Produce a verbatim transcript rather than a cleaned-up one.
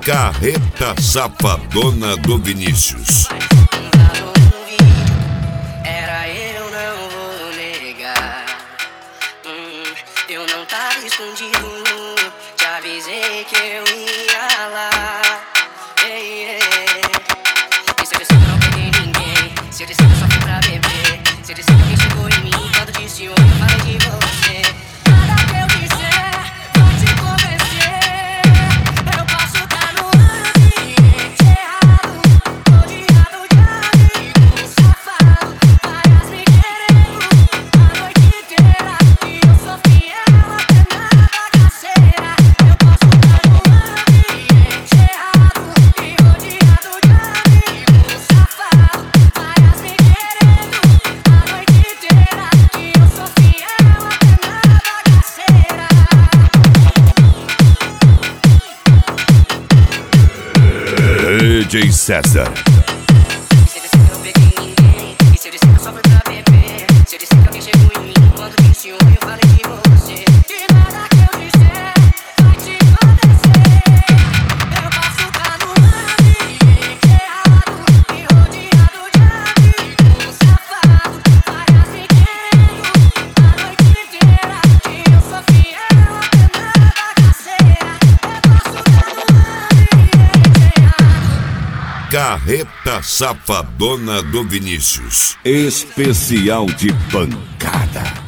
Carreta Safadona do Vinícius. Era eu, não vou negar. hum, Eu não tava escondido, te avisei que eu ia lá. Ei, ei. E se eu disser que eu não peguei ninguém, se eu disser que eu só fui pra beber, se eu disser que alguém chegou em mim quando disse oi, eu falei de você. Nada que eu disser vai te convencer. Eu posso estar no ambiente errado, rodeado de amigos safados, várias me querendo a noite inteira, e eu sou fiel até na bagaceira. Eu posso estar no ambiente errado e rodeado de amigos safados, várias me querendo a noite inteira, e eu sou fiel até na bagaceira. D J César. E se eu disser que eu não peguei ninguém, e se eu disser que eu só fui pra beber, se eu disser que alguém chegou em mim quando disse oi, eu falei de você. De nada que eu disser vai te acontecer. Eu posso estar no ambiente errado e rodeado de amigos safados, várias me querendo a noite inteira, e eu sou fiel até na bagaceira. Eu posso estar no ambiente errado. Carreta Safadona do Vinícius. Especial de pancada.